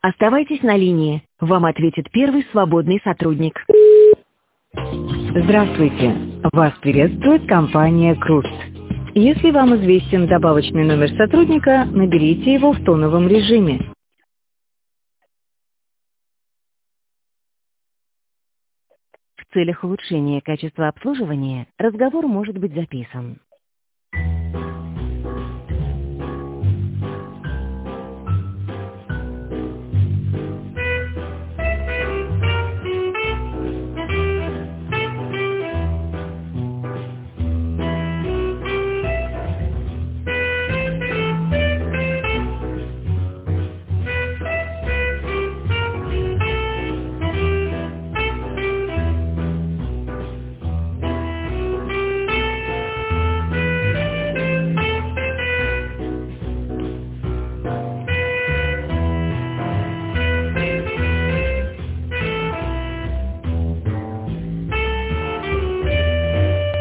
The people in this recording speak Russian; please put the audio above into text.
Оставайтесь на линии. Вам ответит первый свободный сотрудник. Здравствуйте. Вас приветствует компания «Круст». Если вам известен добавочный номер сотрудника, наберите его в тоновом режиме. В целях улучшения качества обслуживания разговор может быть записан.